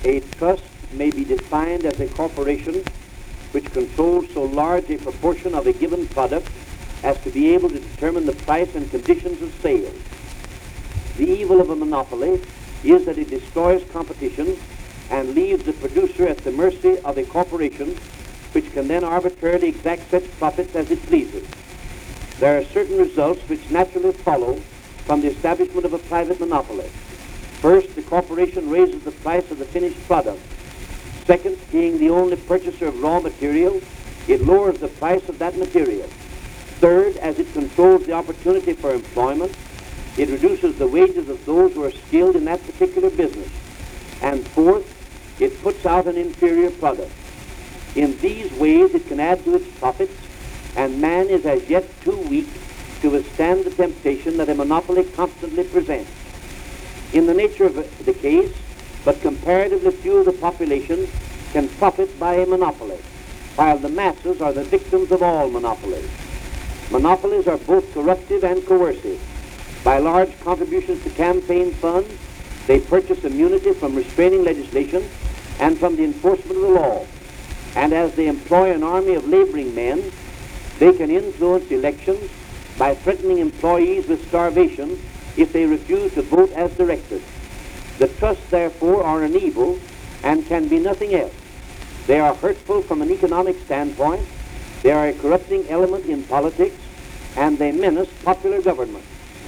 A trust may be defined as a corporation which controls so large a proportion of a given product as to be able to determine the price and conditions of sale. The evil of a monopoly is that it destroys competition and leaves the producer at the mercy of a corporation which can then arbitrarily exact such profits as it pleases. There are certain results which naturally follow from the establishment of a private monopoly. First, the corporation raises the price of the finished product. Second, being the only purchaser of raw material, it lowers the price of that material. Third, as it controls the opportunity for employment, it reduces the wages of those who are skilled in that particular business. And fourth, it puts out an inferior product. In these ways, it can add to its profits, and man is as yet too weak to withstand the temptation that a monopoly constantly presents. In the nature of the case, but comparatively few of the population can profit by a monopoly, while the masses are the victims of all monopolies. Monopolies are both corruptive and coercive. By large contributions to campaign funds, they purchase immunity from restraining legislation and from the enforcement of the law. And as they employ an army of laboring men, they can influence elections by threatening employees with starvation if they refuse to vote as directed. The trusts, therefore, are an evil and can be nothing else. They are hurtful from an economic standpoint, they are a corrupting element in politics, and they menace popular government.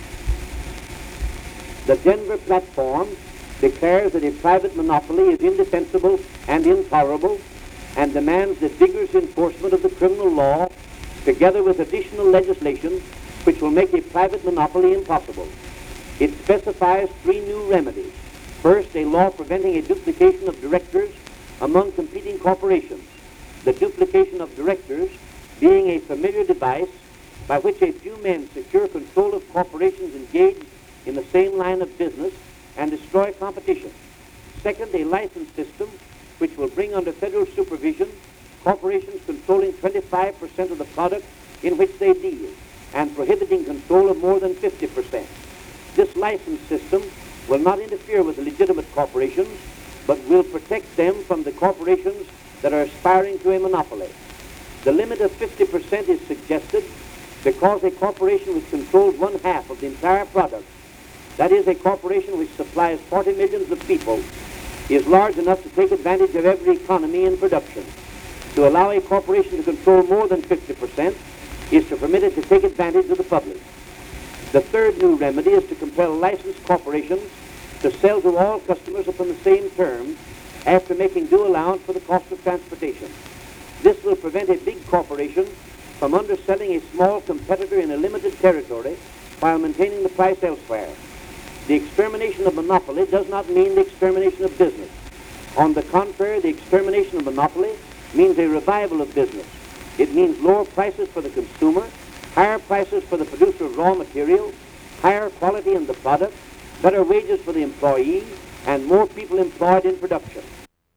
The Denver Platform declares that a private monopoly is indefensible and intolerable and demands the vigorous enforcement of the criminal law together with additional legislation which will make a private monopoly impossible. It specifies 3 new remedies. First, a law preventing a duplication of directors among competing corporations. The duplication of directors being a familiar device by which a few men secure control of corporations engaged in the same line of business and destroy competition. Second, a license system which will bring under federal supervision corporations controlling 25% of the product in which they deal and prohibiting control of more than 50%. This license system will not interfere with the legitimate corporations, but will protect them from the corporations that are aspiring to a monopoly. The limit of 50% is suggested because a corporation which controls 1/2 of the entire product, that is, a corporation which supplies 40 millions of people, is large enough to take advantage of every economy in production. To allow a corporation to control more than 50% is to permit it to take advantage of the public. The third new remedy is to compel licensed corporations to sell to all customers upon the same terms after making due allowance for the cost of transportation. This will prevent a big corporation from underselling a small competitor in a limited territory while maintaining the price elsewhere. The extermination of monopoly does not mean the extermination of business. On the contrary, the extermination of monopoly means a revival of business. It means lower prices for the consumer, higher prices for the producer of raw materials, higher quality in the product, better wages for the employee, and more people employed in production.